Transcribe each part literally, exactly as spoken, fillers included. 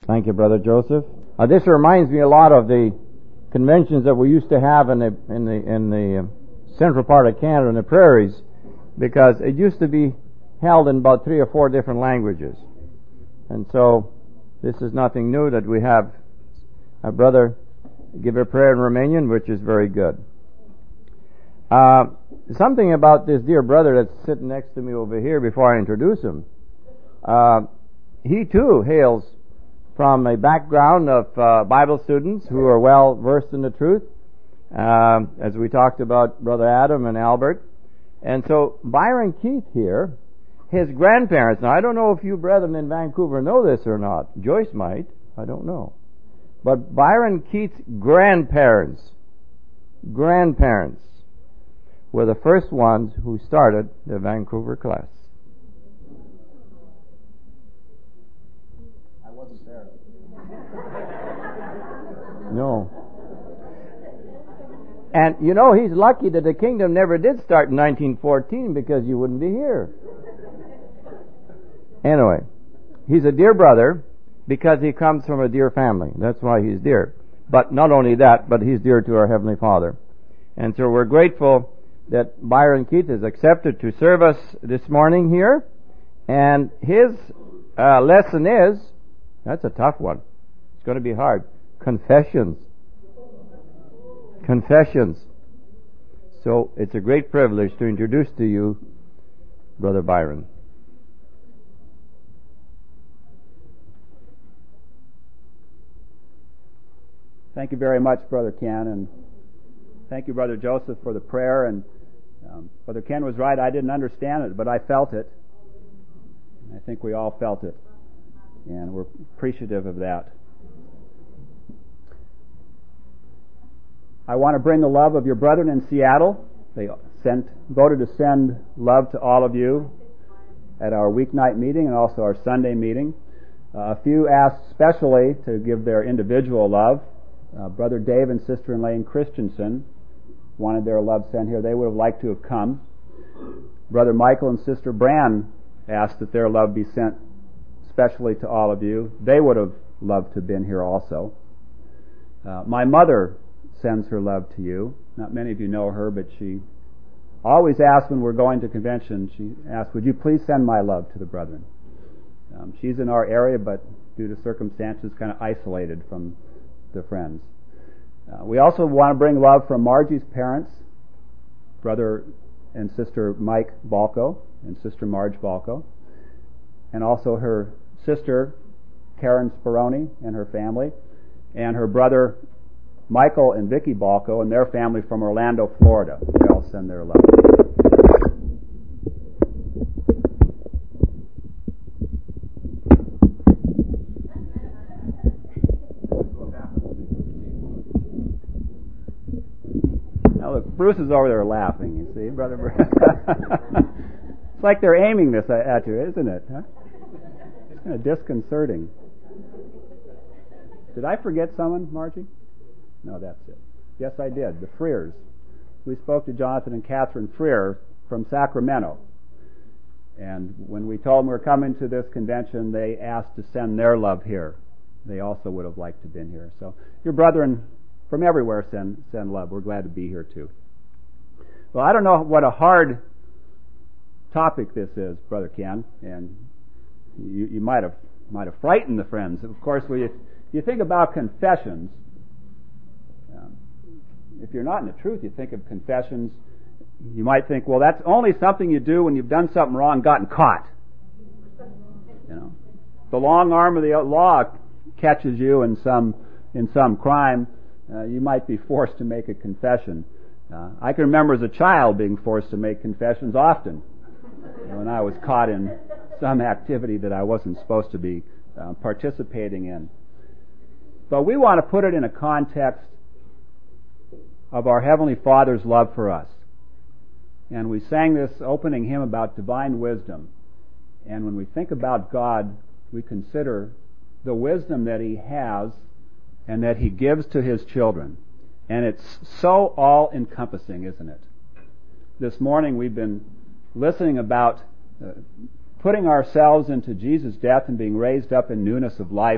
Thank you, Brother Joseph. Uh, this reminds me a lot of the conventions that we used to have in the in the in the uh, central part of Canada, in the prairies, because it used to be held in about three or four different languages, and so this is nothing new that we have a brother give a prayer in Romanian, which is very good. Uh, something about this dear brother that's sitting next to me over here before I introduce him. Uh, he too hails from a background of uh, Bible students who are well versed in the truth, uh, as we talked about Brother Adam and Albert. And so Byron Keith here, his grandparents, now I don't know if you brethren in Vancouver know this or not. Joyce might, I don't know. But Byron Keith's grandparents, grandparents, were the first ones who started the Vancouver class. I wasn't there. No. And you know, he's lucky that the kingdom never did start in nineteen fourteen, because you wouldn't be here. Anyway, he's a dear brother because he comes from a dear family. That's why he's dear. But not only that, but he's dear to our Heavenly Father. And so we're grateful that Byron Keith has accepted to serve us this morning here. And his uh, lesson is, that's a tough one. It's going to be hard. Confessions. Confessions. So it's a great privilege to introduce to you Brother Byron. Thank you very much, Brother Ken, and thank you, Brother Joseph, for the prayer. And um, Brother Ken was right. I didn't understand it, but I felt it. I think we all felt it, and we're appreciative of that. I want to bring the love of your brethren in Seattle. They sent, voted to send love to all of you at our weeknight meeting and also our Sunday meeting. Uh, a few asked specially to give their individual love. Uh, Brother Dave and Sister Elaine Christensen wanted their love sent here. They would have liked to have come. Brother Michael and Sister Bran asked that their love be sent specially to all of you. They would have loved to have been here also. Uh, my mother sends her love to you. Not many of you know her, but she always asks when we're going to convention, she asks, would you please send my love to the brethren? Um, she's in our area, but due to circumstances kind of isolated from the friends. Uh, we also want to bring love from Margie's parents, Brother and Sister Mike Balco and Sister Marge Balco, and also her sister Karen Speroni and her family, and her brother Michael and Vicky Balco and their family from Orlando, Florida. They all send their love. Now look, Bruce is over there laughing, you see, Brother Bruce. It's like they're aiming this at you, isn't it? Huh? It's kind of disconcerting. Did I forget someone, Margie? No, that's it. Yes, I did. The Freers. We spoke to Jonathan and Catherine Freer from Sacramento. And when we told them we were coming to this convention, they asked to send their love here. They also would have liked to have been here. So your brethren from everywhere send send love. We're glad to be here too. Well, I don't know what a hard topic this is, Brother Ken, and you, you might have might have frightened the friends. Of course, when you, you think about confessions, um, if you're not in the truth, you think of confessions, you might think, well, that's only something you do when you've done something wrong and gotten caught. You know, the long arm of the law catches you in some in some crime, uh, you might be forced to make a confession. Uh, I can remember as a child being forced to make confessions often when I was caught in some activity that I wasn't supposed to be uh, participating in. But we want to put it in a context of our Heavenly Father's love for us. And we sang this opening hymn about divine wisdom. And when we think about God, we consider the wisdom that He has and that He gives to His children. And it's so all-encompassing, isn't it? This morning we've been listening about uh, putting ourselves into Jesus' death and being raised up in newness of life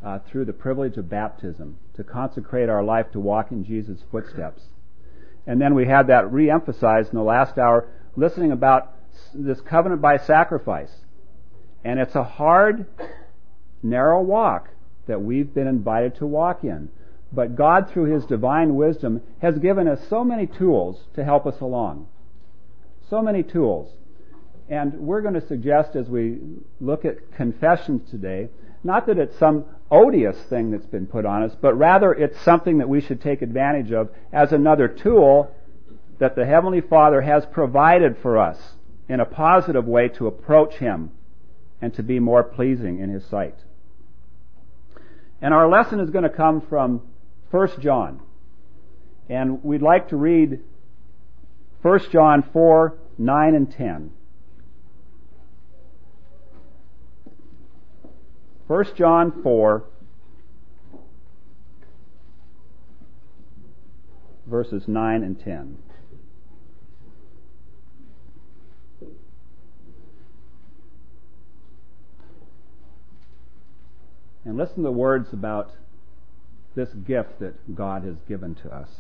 uh, through the privilege of baptism, to consecrate our life to walk in Jesus' footsteps. And then we had that re-emphasized in the last hour, listening about this covenant by sacrifice. And it's a hard, narrow walk that we've been invited to walk in. But God, through His divine wisdom, has given us so many tools to help us along. So many tools. And we're going to suggest, as we look at confessions today, not that it's some odious thing that's been put on us, but rather it's something that we should take advantage of as another tool that the Heavenly Father has provided for us in a positive way to approach Him and to be more pleasing in His sight. And our lesson is going to come from First John. And we'd like to read First John four, nine and ten. First John four, verses nine and ten. And listen to the words about this gift that God has given to us.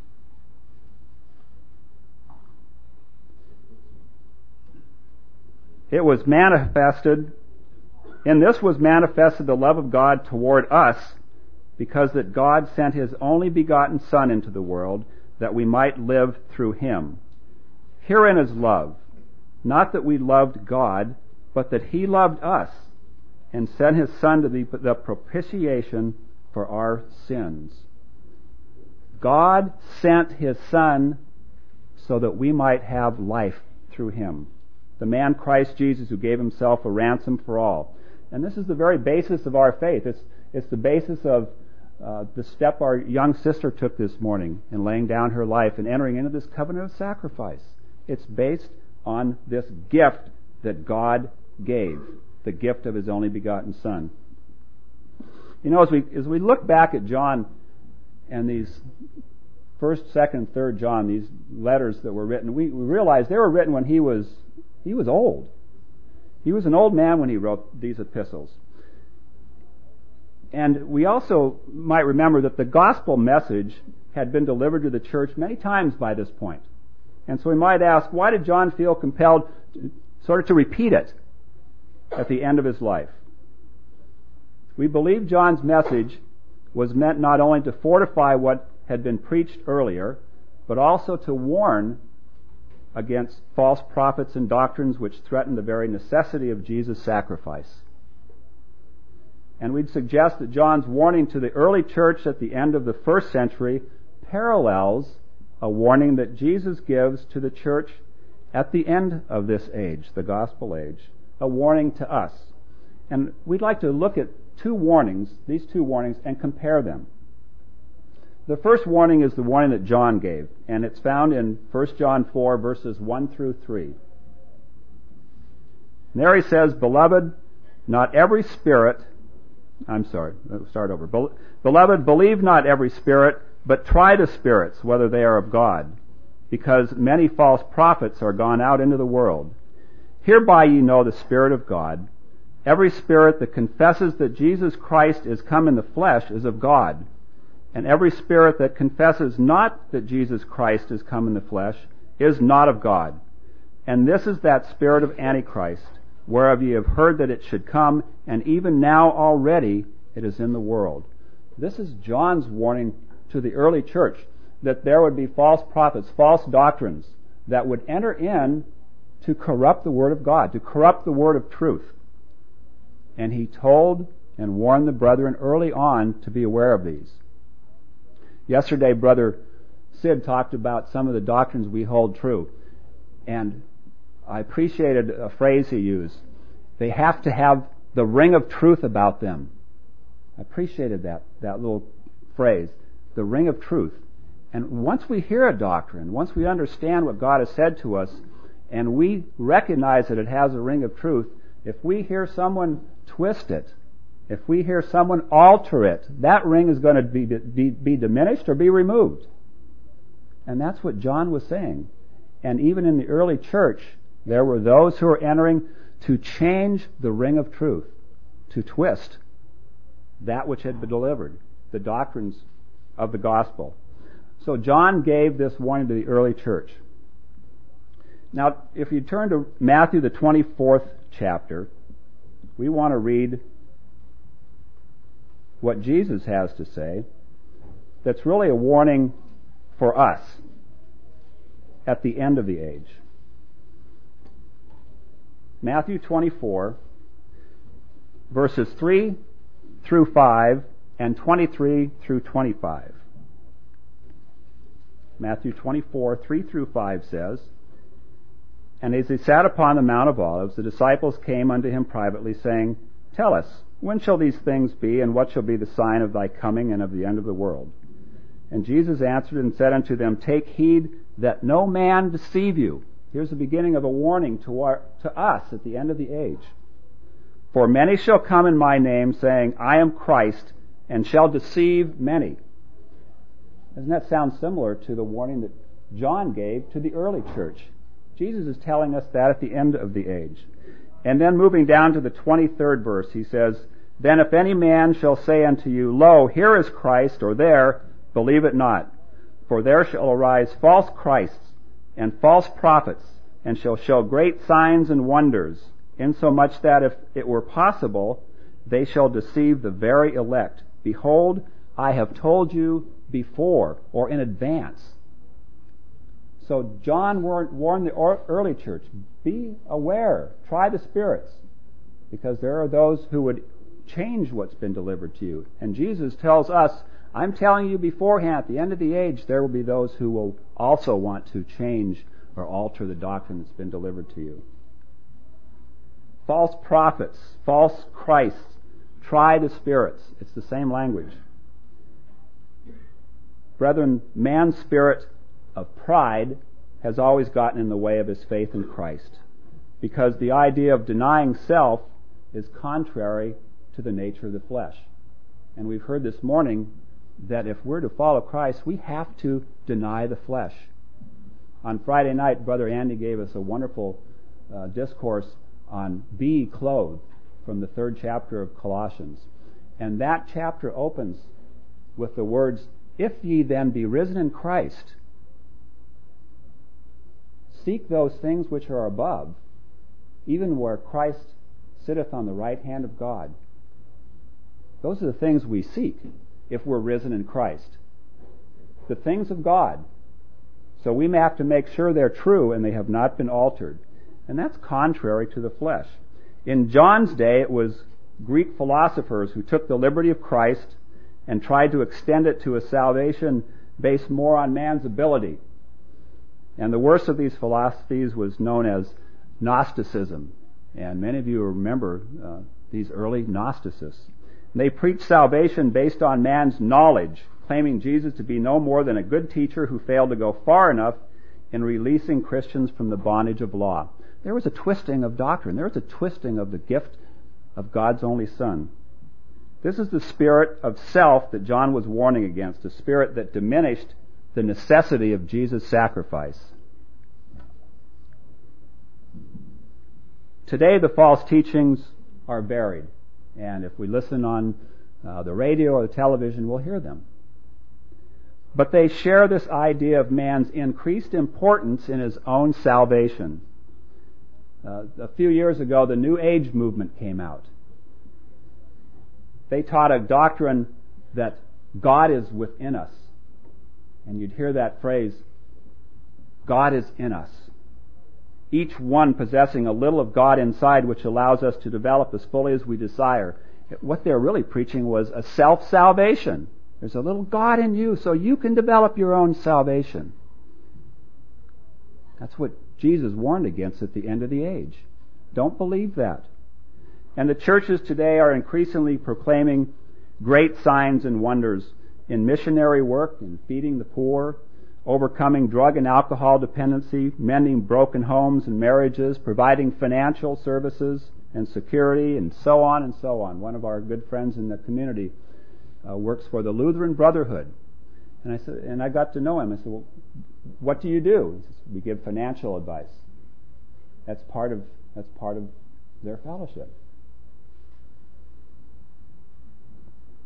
It was manifested, in this was manifested the love of God toward us, because that God sent His only begotten Son into the world, that we might live through Him. Herein is love, not that we loved God, but that He loved us, and sent His Son to be the propitiation for our sins. God sent His Son so that we might have life through Him. The man Christ Jesus, who gave Himself a ransom for all. And this is the very basis of our faith. It's, it's the basis of uh, the step our young sister took this morning in laying down her life and entering into this covenant of sacrifice. It's based on this gift that God gave, the gift of His only begotten Son. You know, as we as we look back at John and these first, second, third John, these letters that were written, we, we realize they were written when he was he was old. He was an old man when he wrote these epistles. And we also might remember that the gospel message had been delivered to the church many times by this point. And so we might ask, why did John feel compelled to, sort of to repeat it at the end of his life? We believe John's message was meant not only to fortify what had been preached earlier, but also to warn against false prophets and doctrines which threaten the very necessity of Jesus' sacrifice. And we'd suggest that John's warning to the early church at the end of the first century parallels a warning that Jesus gives to the church at the end of this age, the gospel age, a warning to us. And we'd like to look at two warnings, these two warnings, and compare them. The first warning is the warning that John gave, and it's found in First John four, verses one through three. And there he says, Beloved, not every spirit, I'm sorry, let's start over. Beloved, believe not every spirit, but try the spirits, whether they are of God, because many false prophets are gone out into the world. Hereby ye know the Spirit of God. Every spirit that confesses that Jesus Christ is come in the flesh is of God. And every spirit that confesses not that Jesus Christ is come in the flesh is not of God. And this is that spirit of Antichrist, whereof ye have heard that it should come, and even now already it is in the world. This is John's warning to the early church, that there would be false prophets, false doctrines, that would enter in to corrupt the Word of God, to corrupt the Word of truth. And he told and warned the brethren early on to be aware of these. Yesterday, Brother Sid talked about some of the doctrines we hold true. And I appreciated a phrase he used. They have to have the ring of truth about them. I appreciated that, that little phrase, the ring of truth. And once we hear a doctrine, once we understand what God has said to us, and we recognize that it has a ring of truth, if we hear someone twist it, if we hear someone alter it, that ring is going to be, be, be diminished or be removed. And that's what John was saying. And even in the early church, there were those who were entering to change the ring of truth, to twist that which had been delivered, the doctrines of the gospel. So John gave this warning to the early church. Now, if you turn to Matthew, the twenty-fourth chapter, we want to read what Jesus has to say that's really a warning for us at the end of the age. Matthew twenty-four, verses three through five and twenty-three through twenty-five. Matthew twenty-four, three through five says, "And as he sat upon the Mount of Olives, the disciples came unto him privately, saying, Tell us, when shall these things be, and what shall be the sign of thy coming and of the end of the world? And Jesus answered and said unto them, Take heed that no man deceive you." Here's the beginning of a warning to, our, to us at the end of the age. "For many shall come in my name, saying, I am Christ, and shall deceive many." Doesn't that sound similar to the warning that John gave to the early church? Jesus is telling us that at the end of the age. And then moving down to the twenty-third verse, he says, "Then if any man shall say unto you, Lo, here is Christ, or there, believe it not. For there shall arise false Christs and false prophets, and shall show great signs and wonders, insomuch that if it were possible, they shall deceive the very elect. Behold, I have told you before," or in advance. So John warned the early church, be aware, try the spirits, because there are those who would change what's been delivered to you. And Jesus tells us, I'm telling you beforehand, at the end of the age, there will be those who will also want to change or alter the doctrine that's been delivered to you. False prophets, false Christs, try the spirits. It's the same language. Brethren, man's spirit of pride has always gotten in the way of his faith in Christ, because the idea of denying self is contrary to the nature of the flesh. And we've heard this morning that if we're to follow Christ, we have to deny the flesh. On Friday night, Brother Andy gave us a wonderful uh, discourse on "Be clothed" from the third chapter of Colossians. And that chapter opens with the words, "If ye then be risen in Christ, seek those things which are above, even where Christ sitteth on the right hand of God." Those are the things we seek if we're risen in Christ. The things of God. So we may have to make sure they're true and they have not been altered. And that's contrary to the flesh. In John's day, it was Greek philosophers who took the liberty of Christ and tried to extend it to a salvation based more on man's ability. And the worst of these philosophies was known as Gnosticism. And many of you remember uh, these early Gnosticists. They preached salvation based on man's knowledge, claiming Jesus to be no more than a good teacher who failed to go far enough in releasing Christians from the bondage of law. There was a twisting of doctrine. There was a twisting of the gift of God's only Son. This is the spirit of self that John was warning against, a spirit that diminished the necessity of Jesus' sacrifice. Today, the false teachings are varied, and if we listen on uh, the radio or the television, we'll hear them. But they share this idea of man's increased importance in his own salvation. Uh, a few years ago, the New Age movement came out. They taught a doctrine that God is within us. And you'd hear that phrase, God is in us. Each one possessing a little of God inside, which allows us to develop as fully as we desire. What they're really preaching was a self-salvation. There's a little God in you, so you can develop your own salvation. That's what Jesus warned against at the end of the age. Don't believe that. And the churches today are increasingly proclaiming great signs and wonders in missionary work, in feeding the poor, overcoming drug and alcohol dependency, mending broken homes and marriages, providing financial services and security, and so on and so on. One of our good friends in the community uh, works for the Lutheran Brotherhood. And I said, and I got to know him. I said, well, what do you do? He says, we give financial advice. That's part of that's part of their fellowship.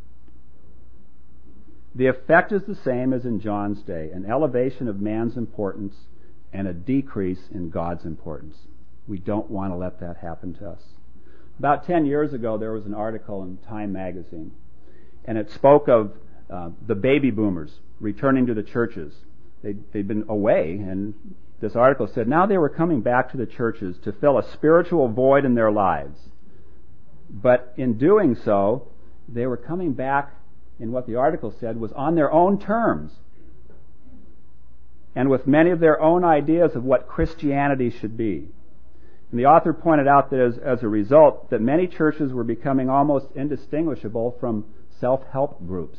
The effect is the same as in John's day, an elevation of man's importance and a decrease in God's importance. We don't want to let that happen to us. About ten years ago, there was an article in Time magazine, and it spoke of uh, the baby boomers returning to the churches. They'd, they'd been away, and this article said now they were coming back to the churches to fill a spiritual void in their lives. But in doing so, they were coming back, in what the article said, was on their own terms, and with many of their own ideas of what Christianity should be. And the author pointed out that as, as a result, that many churches were becoming almost indistinguishable from self-help groups.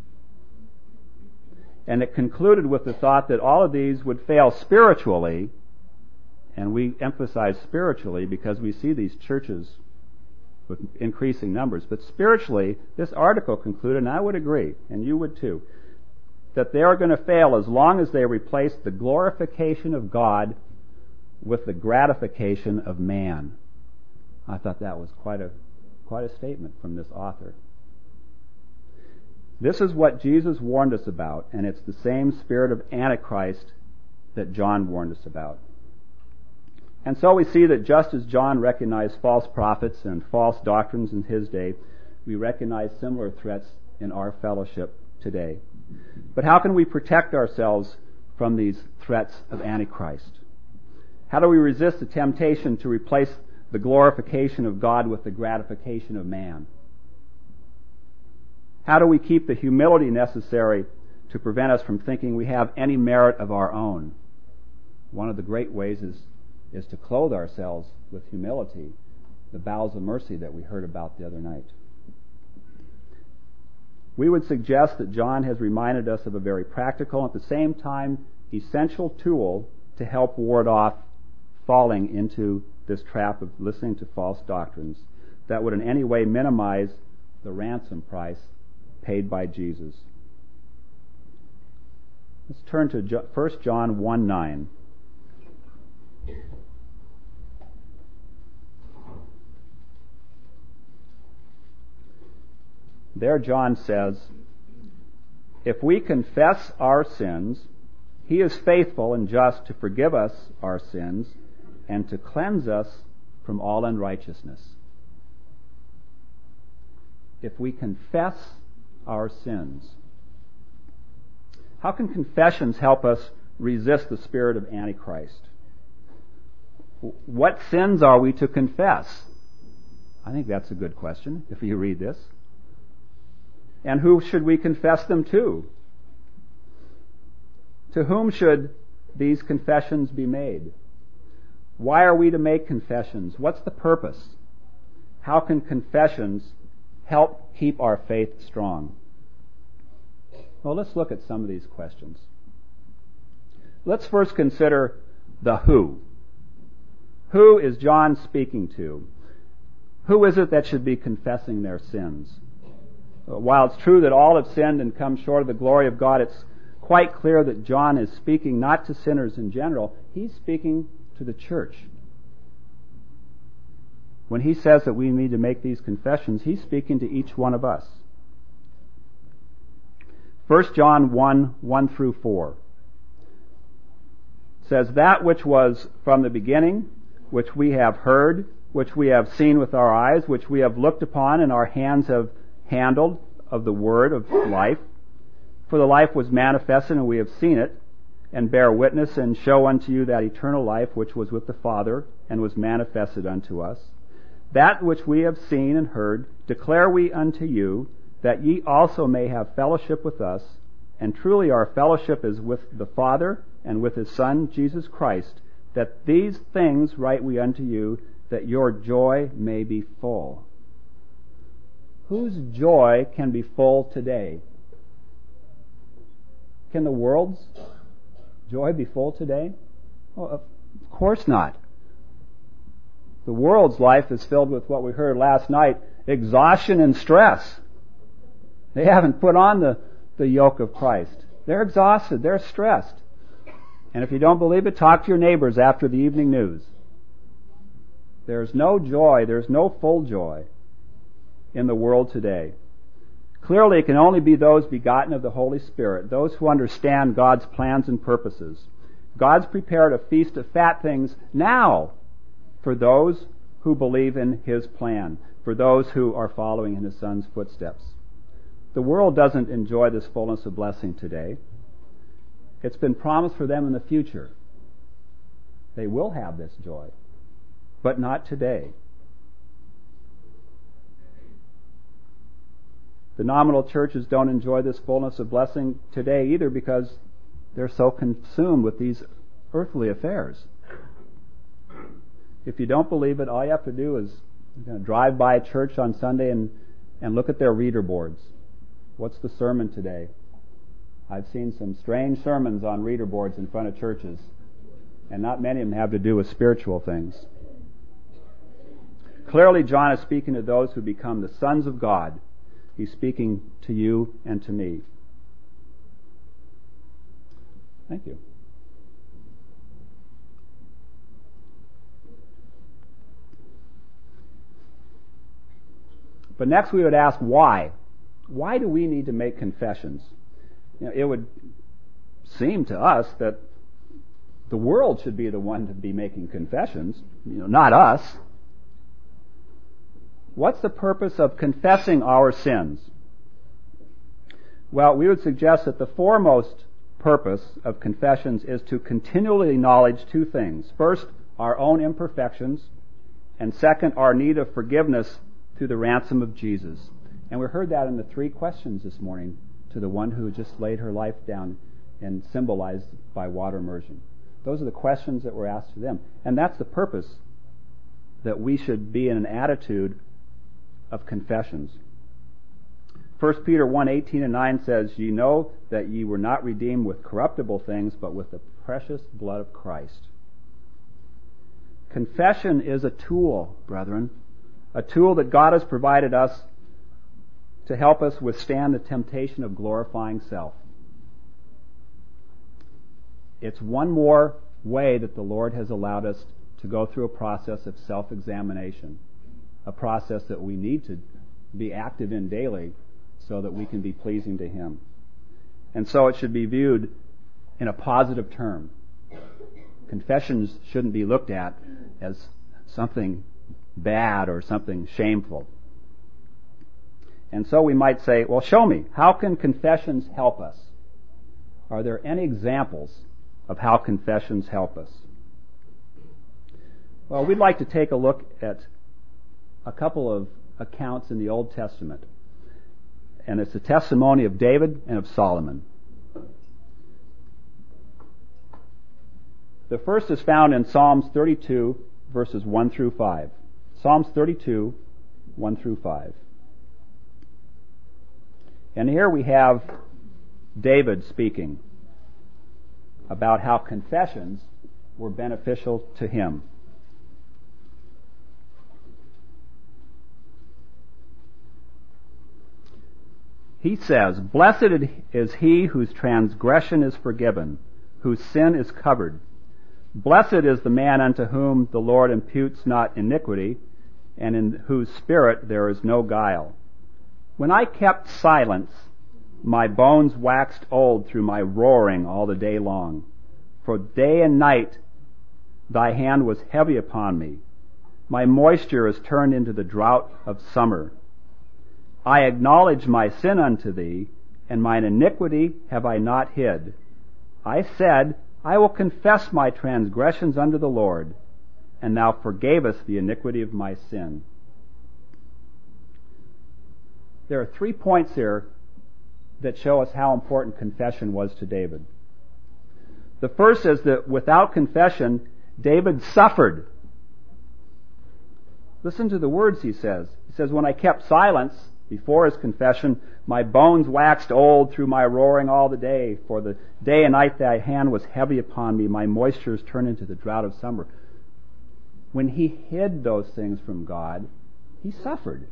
And it concluded with the thought that all of these would fail spiritually, and we emphasize spiritually because we see these churches with increasing numbers. But spiritually, this article concluded, and I would agree, and you would too, that they are going to fail as long as they replace the glorification of God with the gratification of man. I thought that was quite a quite a statement from this author. This is what Jesus warned us about, and it's the same spirit of Antichrist that John warned us about. And so we see that just as John recognized false prophets and false doctrines in his day, we recognize similar threats in our fellowship today. But how can we protect ourselves from these threats of Antichrist? How do we resist the temptation to replace the glorification of God with the gratification of man? How do we keep the humility necessary to prevent us from thinking we have any merit of our own? One of the great ways is, is to clothe ourselves with humility, the bowels of mercy that we heard about the other night. We would suggest that John has reminded us of a very practical and at the same time essential tool to help ward off falling into this trap of listening to false doctrines that would in any way minimize the ransom price paid by Jesus. Let's turn to First John one nine. There John says, "If we confess our sins, He is faithful and just to forgive us our sins and to cleanse us from all unrighteousness." If we confess our sins. How can confessions help us resist the spirit of Antichrist? What sins are we to confess? I think that's a good question if you read this. And who should we confess them to? To whom should these confessions be made? Why are we to make confessions? What's the purpose? How can confessions help keep our faith strong? Well, let's look at some of these questions. Let's first consider the who. Who is John speaking to? Who is it that should be confessing their sins? While it's true that all have sinned and come short of the glory of God, it's quite clear that John is speaking not to sinners in general. He's speaking to the church. When he says that we need to make these confessions, he's speaking to each one of us. First John one, one through four says, "That which was from the beginning, which we have heard, which we have seen with our eyes, which we have looked upon and our hands have handled of the word of life. For the life was manifested, and we have seen it, and bear witness and show unto you that eternal life which was with the Father and was manifested unto us. That which we have seen and heard declare we unto you, that ye also may have fellowship with us. And truly our fellowship is with the Father and with His Son, Jesus Christ, that these things write we unto you, that your joy may be full." Whose joy can be full today? Can the world's joy be full today? Well, of course not. The world's life is filled with what we heard last night, exhaustion and stress. They haven't put on the, the yoke of Christ. They're exhausted. They're stressed. And if you don't believe it, talk to your neighbors after the evening news. There's no joy, there's no full joy in the world today. Clearly, it can only be those begotten of the Holy Spirit, those who understand God's plans and purposes. God's prepared a feast of fat things now for those who believe in His plan, for those who are following in His Son's footsteps. The world doesn't enjoy this fullness of blessing today. It's been promised for them in the future. They will have this joy, but not today. The nominal churches don't enjoy this fullness of blessing today either because they're so consumed with these earthly affairs. If you don't believe it, all you have to do is you know, drive by a church on Sunday and, and look at their reader boards. What's the sermon today? I've seen some strange sermons on reader boards in front of churches, and not many of them have to do with spiritual things. Clearly, John is speaking to those who become the sons of God. He's speaking to you and to me. Thank you. But next we would ask why. Why do we need to make confessions? You know, it would seem to us that the world should be the one to be making confessions, you know, not us. What's the purpose of confessing our sins? Well, we would suggest that the foremost purpose of confessions is to continually acknowledge two things. First, our own imperfections, and second, our need of forgiveness through the ransom of Jesus. And we heard that in the three questions this morning to the one who just laid her life down and symbolized by water immersion. Those are the questions that were asked to them. And that's the purpose, that we should be in an attitude of confessions. First Peter one eighteen and nine says, "Ye know that ye were not redeemed with corruptible things, but with the precious blood of Christ." Confession is a tool, brethren, a tool that God has provided us to help us withstand the temptation of glorifying self. It's one more way that the Lord has allowed us to go through a process of self-examination, a process that we need to be active in daily so that we can be pleasing to Him. And so it should be viewed in a positive term. Confessions shouldn't be looked at as something bad or something shameful. And so we might say, well, show me, how can confessions help us? Are there any examples of how confessions help us? Well, we'd like to take a look at a couple of accounts in the Old Testament. And it's the testimony of David and of Solomon. The first is found in Psalms thirty-two, verses one through five. Psalms thirty-two, one through five. And here we have David speaking about how confessions were beneficial to him. He says, "Blessed is he whose transgression is forgiven, whose sin is covered. Blessed is the man unto whom the Lord imputes not iniquity, and in whose spirit there is no guile. When I kept silence, my bones waxed old through my roaring all the day long. For day and night thy hand was heavy upon me. My moisture is turned into the drought of summer. I acknowledge my sin unto thee, and mine iniquity have I not hid. I said, I will confess my transgressions unto the Lord, and thou forgavest the iniquity of my sin." There are three points here that show us how important confession was to David. The first is that without confession, David suffered. Listen to the words he says. He says, "When I kept silence," before his confession, "my bones waxed old through my roaring all the day. For the day and night thy hand was heavy upon me. My moisture is turned into the drought of summer." When he hid those things from God, he suffered.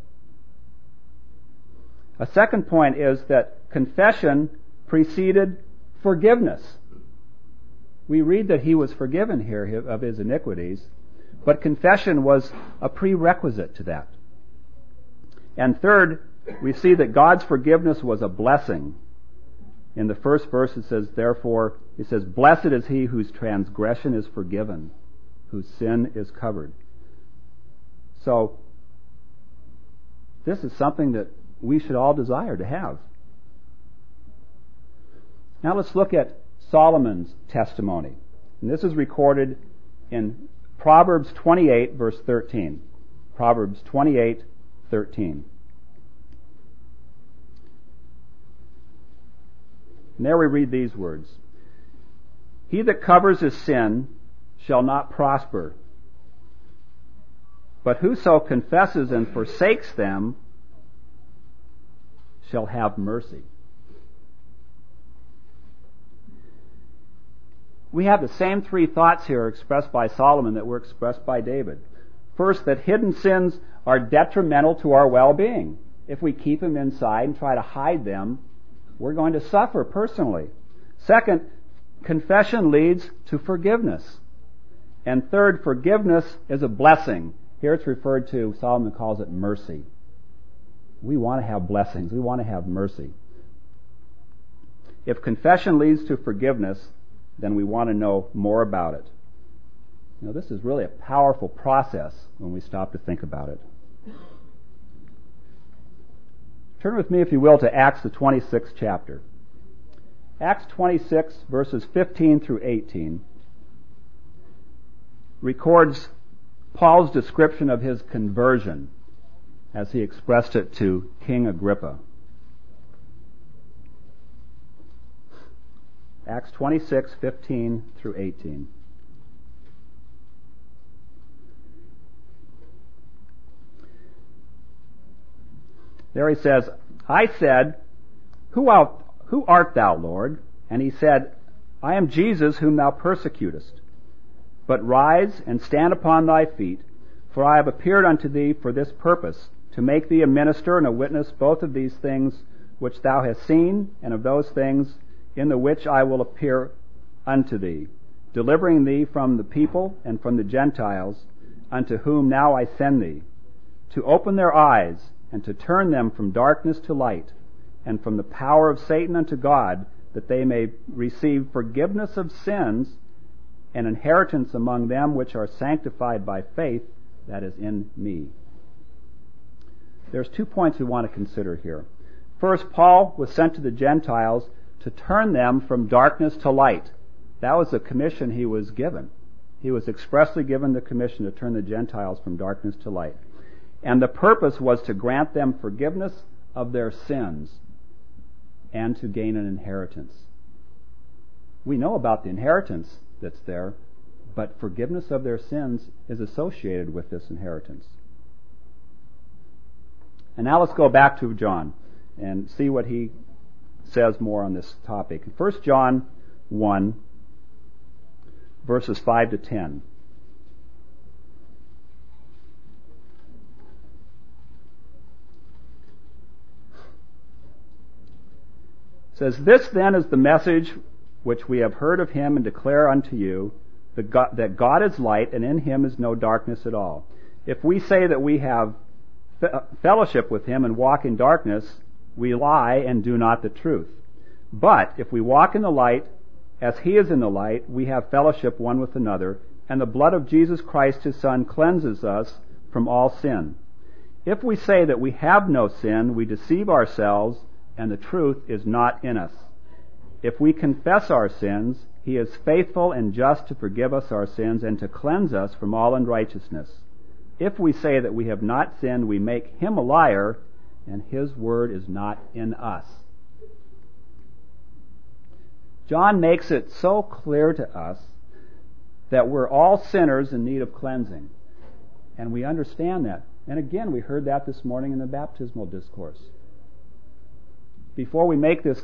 A second point is that confession preceded forgiveness. We read that he was forgiven here of his iniquities, but confession was a prerequisite to that. And third, we see that God's forgiveness was a blessing. In the first verse it says, therefore, it says, blessed is he whose transgression is forgiven, whose sin is covered. So, this is something that we should all desire to have. Now let's look at Solomon's testimony. And this is recorded in Proverbs twenty-eight, verse thirteen. Proverbs twenty-eight, thirteen. And there we read these words. He that covers his sin shall not prosper, but whoso confesses and forsakes them shall have mercy. We have the same three thoughts here expressed by Solomon that were expressed by David. First, that hidden sins are detrimental to our well-being. If we keep them inside and try to hide them, we're going to suffer personally. Second, confession leads to forgiveness. And third, forgiveness is a blessing. Here it's referred to, Solomon calls it mercy. We want to have blessings. We want to have mercy. If confession leads to forgiveness, then we want to know more about it. You know, this is really a powerful process when we stop to think about it. Turn with me, if you will, to Acts, the twenty-sixth chapter. Acts twenty-six, verses fifteen through eighteen, records Paul's description of his conversion as he expressed it to King Agrippa. Acts twenty-six, fifteen through eighteen. There he says, I said, Who art, who art thou, Lord? And he said, I am Jesus whom thou persecutest. But rise and stand upon thy feet, for I have appeared unto thee for this purpose, to make thee a minister and a witness both of these things which thou hast seen, and of those things in the which I will appear unto thee, delivering thee from the people and from the Gentiles, unto whom now I send thee, to open their eyes, and to turn them from darkness to light, and from the power of Satan unto God, that they may receive forgiveness of sins and inheritance among them which are sanctified by faith that is in me. There's two points we want to consider here. First, Paul was sent to the Gentiles to turn them from darkness to light. That was the commission he was given. He was expressly given the commission to turn the Gentiles from darkness to light. And the purpose was to grant them forgiveness of their sins and to gain an inheritance. We know about the inheritance that's there, but forgiveness of their sins is associated with this inheritance. And now let's go back to John and see what he says more on this topic. First John one, verses five to ten. It says, This then is the message which we have heard of him and declare unto you, that God, that God is light, and in him is no darkness at all. If we say that we have fellowship with him and walk in darkness, we lie and do not the truth. But if we walk in the light, as he is in the light, we have fellowship one with another, and the blood of Jesus Christ his Son cleanses us from all sin. If we say that we have no sin, we deceive ourselves, and the truth is not in us. If we confess our sins, he is faithful and just to forgive us our sins and to cleanse us from all unrighteousness. If we say that we have not sinned, we make him a liar, and his word is not in us. John makes it so clear to us that we're all sinners in need of cleansing. And we understand that. And again, we heard that this morning in the baptismal discourse. Before we make this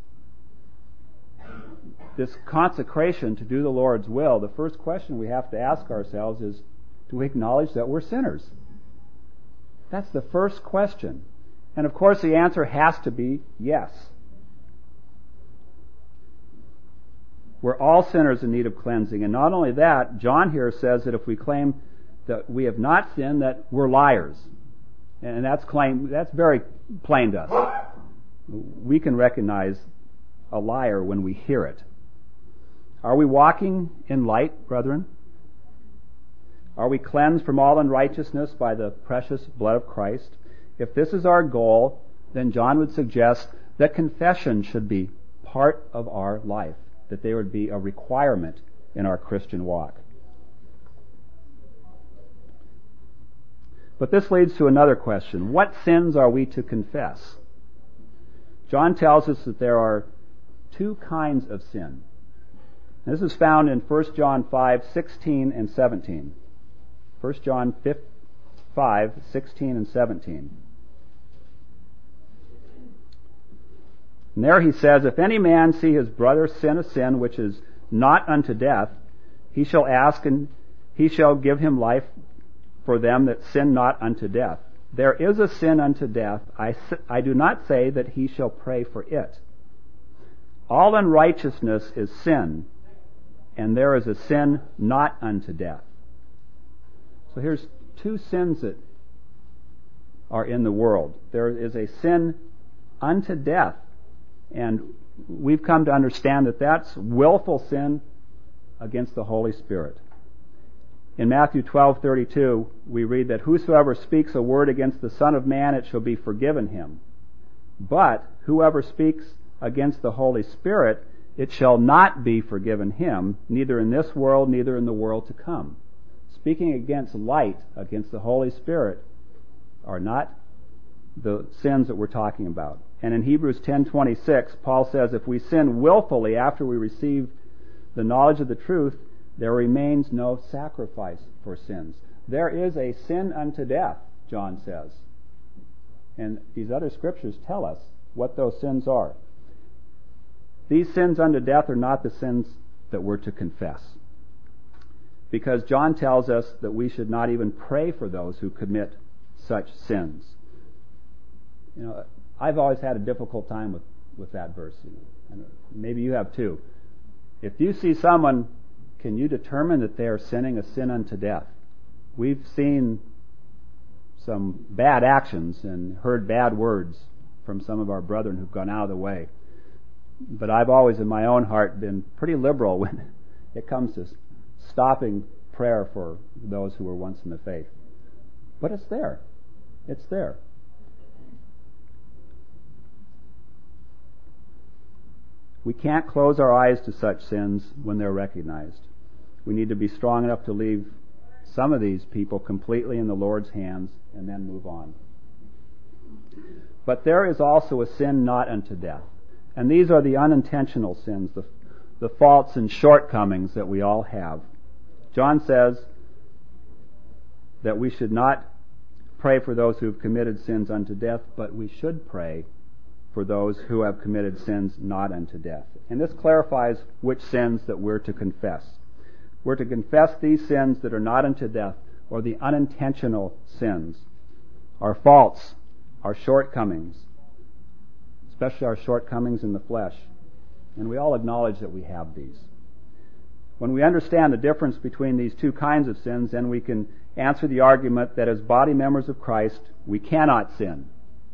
this consecration to do the Lord's will, the first question we have to ask ourselves is, do we acknowledge that we're sinners? That's the first question. And of course the answer has to be yes. We're all sinners in need of cleansing. And not only that, John here says that if we claim that we have not sinned, that we're liars. And that's claim, that's very plain to us. We can recognize a liar when we hear it. Are we walking in light, brethren? Are we cleansed from all unrighteousness by the precious blood of Christ? If this is our goal, then John would suggest that confession should be part of our life, that there would be a requirement in our Christian walk. But this leads to another question. What sins are we to confess? John tells us that there are two kinds of sin. This is found in First John five, sixteen and seventeen. First John five, sixteen and seventeen. And there he says, if any man see his brother sin a sin which is not unto death, he shall ask, and he shall give him life for them that sin not unto death. There is a sin unto death. I, I do not say that he shall pray for it. All unrighteousness is sin, and there is a sin not unto death. So here's two sins that are in the world. There is a sin unto death, and we've come to understand that that's willful sin against the Holy Spirit. In Matthew twelve thirty-two, we read that whosoever speaks a word against the Son of Man, it shall be forgiven him. But whoever speaks against the Holy Spirit, it shall not be forgiven him, neither in this world, neither in the world to come. Speaking against light, against the Holy Spirit, are not the sins that we're talking about. And in Hebrews ten twenty-six, Paul says, if we sin willfully after we receive the knowledge of the truth, there remains no sacrifice for sins. There is a sin unto death, John says. And these other scriptures tell us what those sins are. These sins unto death are not the sins that we're to confess. Because John tells us that we should not even pray for those who commit such sins. You know, I've always had a difficult time with, with that verse. And maybe you have too. If you see someone, can you determine that they are sinning a sin unto death? We've seen some bad actions and heard bad words from some of our brethren who've gone out of the way. But I've always in my own heart been pretty liberal when it comes to stopping prayer for those who were once in the faith. But it's there. It's there. We can't close our eyes to such sins when they're recognized. We need to be strong enough to leave some of these people completely in the Lord's hands and then move on. But there is also a sin not unto death. And these are the unintentional sins, the, the faults and shortcomings that we all have. John says that we should not pray for those who have committed sins unto death, but we should pray for those who have committed sins not unto death. And this clarifies which sins that we're to confess. We're to confess these sins that are not unto death, or the unintentional sins, our faults, our shortcomings, especially our shortcomings in the flesh. And we all acknowledge that we have these. When we understand the difference between these two kinds of sins, then we can answer the argument that as body members of Christ, we cannot sin.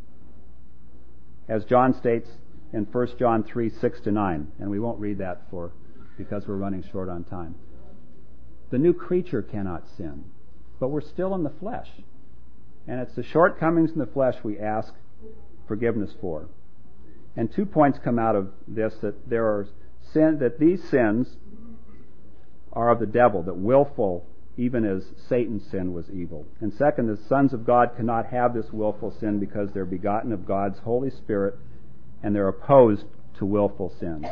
As John states in First John three, six to nine, and we won't read that for because we're running short on time. The new creature cannot sin, but we're still in the flesh. And it's the shortcomings in the flesh we ask forgiveness for. And two points come out of this, that there are sin, that these sins are of the devil, that willful, even as Satan's sin was evil. And second, the sons of God cannot have this willful sin because they're begotten of God's Holy Spirit and they're opposed to willful sin.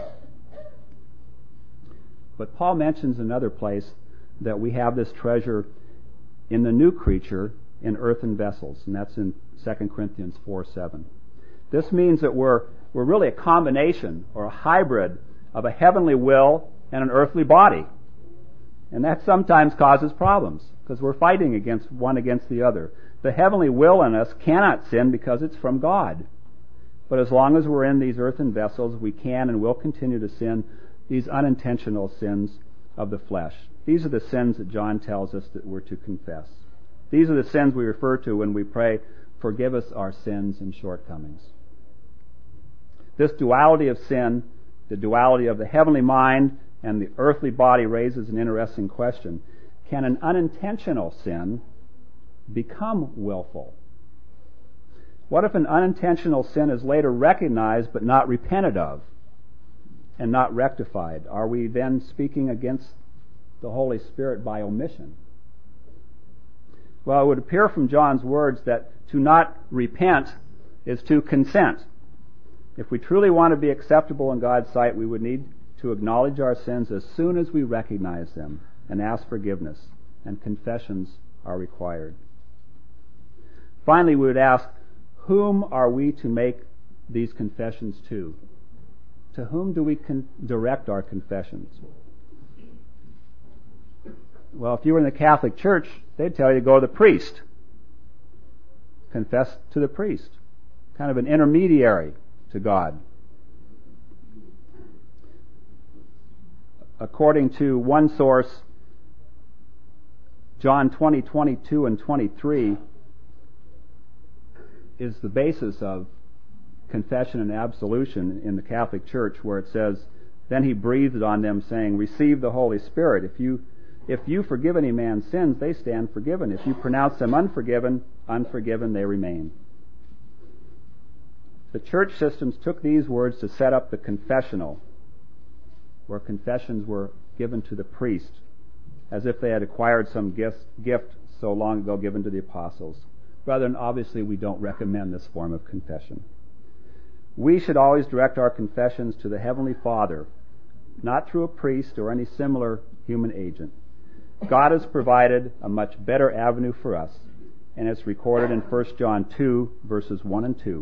But Paul mentions another place that we have this treasure in the new creature in earthen vessels, and that's in Second Corinthians four, seven. This means that we're we're really a combination or a hybrid of a heavenly will and an earthly body. And that sometimes causes problems because we're fighting against one against the other. The heavenly will in us cannot sin because it's from God. But as long as we're in these earthen vessels, we can and will continue to sin these unintentional sins of the flesh. These are the sins that John tells us that we're to confess. These are the sins we refer to when we pray, forgive us our sins and shortcomings. This duality of sin, the duality of the heavenly mind and the earthly body, raises an interesting question. Can an unintentional sin become willful? What if an unintentional sin is later recognized but not repented of and not rectified? Are we then speaking against the Holy Spirit by omission? Well, it would appear from John's words that to not repent is to consent. If we truly want to be acceptable in God's sight, we would need to acknowledge our sins as soon as we recognize them and ask forgiveness, and confessions are required. Finally, we would ask, whom are we to make these confessions to? To whom do we con- direct our confessions? Well, if you were in the Catholic Church, they'd tell you to go to the priest. Confess to the priest. Kind of an intermediary to God. According to one source, John twenty, twenty-two, and twenty-three is the basis of confession and absolution in the Catholic Church, where it says, "Then he breathed on them, saying, Receive the Holy Spirit. If you if you forgive any man's sins, they stand forgiven. If you pronounce them unforgiven, unforgiven they remain." The church systems took these words to set up the confessional, where confessions were given to the priest, as if they had acquired some gift, gift so long ago given to the apostles. Brethren, obviously we don't recommend this form of confession. We should always direct our confessions to the Heavenly Father, not through a priest or any similar human agent. God has provided a much better avenue for us, and it's recorded in First John two, verses one and two.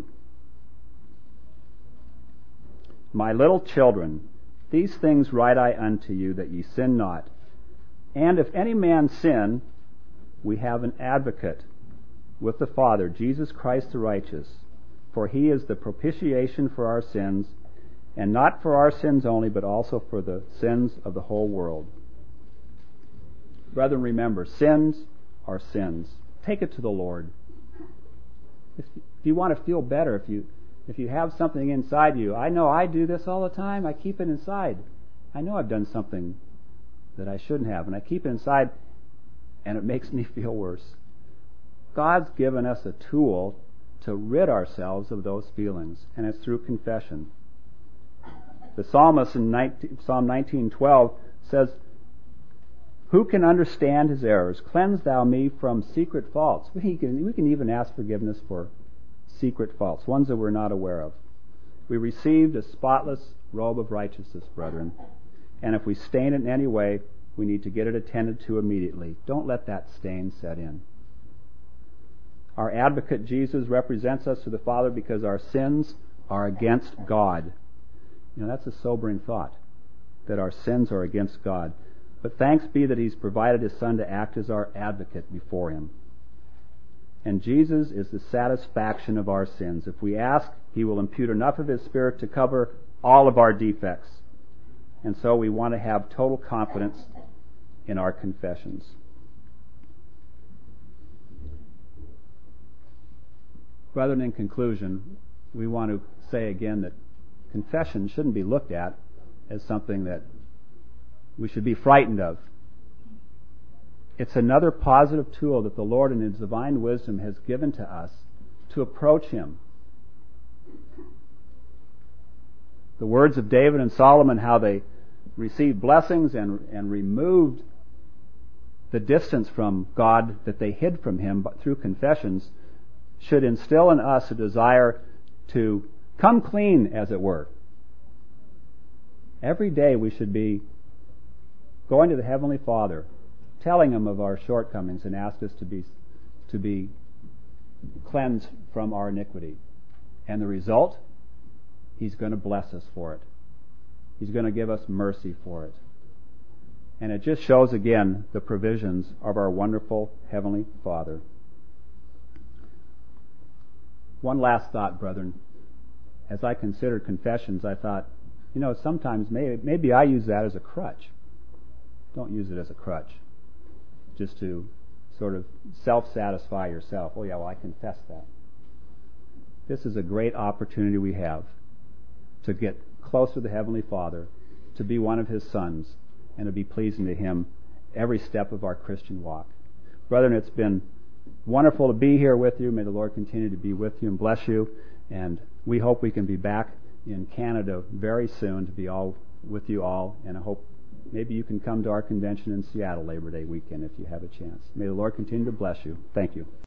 My little children, these things write I unto you, that ye sin not. And if any man sin, we have an advocate with the Father, Jesus Christ the righteous. For he is the propitiation for our sins, and not for our sins only, but also for the sins of the whole world. Brethren, remember, sins are sins. Take it to the Lord. If you want to feel better, if you if you have something inside you, I know I do this all the time. I keep it inside. I know I've done something that I shouldn't have, and I keep it inside, and it makes me feel worse. God's given us a tool to rid ourselves of those feelings, and it's through confession. The psalmist in Psalm nineteen twelve says, "Who can understand his errors? Cleanse thou me from secret faults." We can, we can even ask forgiveness for secret faults, ones that we're not aware of. We received a spotless robe of righteousness, brethren, and if we stain it in any way, we need to get it attended to immediately. Don't let that stain set in. Our advocate Jesus represents us to the Father because our sins are against God. You know, that's a sobering thought, that our sins are against God. But thanks be that He's provided His Son to act as our advocate before Him. And Jesus is the satisfaction of our sins. If we ask, He will impute enough of His Spirit to cover all of our defects. And so we want to have total confidence in our confessions. Brethren, in conclusion, we want to say again that confession shouldn't be looked at as something that we should be frightened of. It's another positive tool that the Lord in His divine wisdom has given to us to approach Him. The words of David and Solomon, how they received blessings and, and removed the distance from God that they hid from Him but through confessions, should instill in us a desire to come clean, as it were. Every day we should be going to the Heavenly Father, telling Him of our shortcomings, and ask us to be to be cleansed from our iniquity. And the result, He's going to bless us for it. He's going to give us mercy for it. And it just shows again the provisions of our wonderful Heavenly Father. One last thought, brethren. As I considered confessions, I thought, you know, sometimes maybe, maybe I use that as a crutch. Don't use it as a crutch, just to sort of self-satisfy yourself. Oh yeah, well I confess that. This is a great opportunity we have to get closer to the Heavenly Father, to be one of His sons, and to be pleasing to Him every step of our Christian walk. Brethren, it's been wonderful to be here with you. May the Lord continue to be with you and bless you. And we hope we can be back in Canada very soon to be all with you all. And I hope maybe you can come to our convention in Seattle Labor Day weekend if you have a chance. May the Lord continue to bless you. Thank you.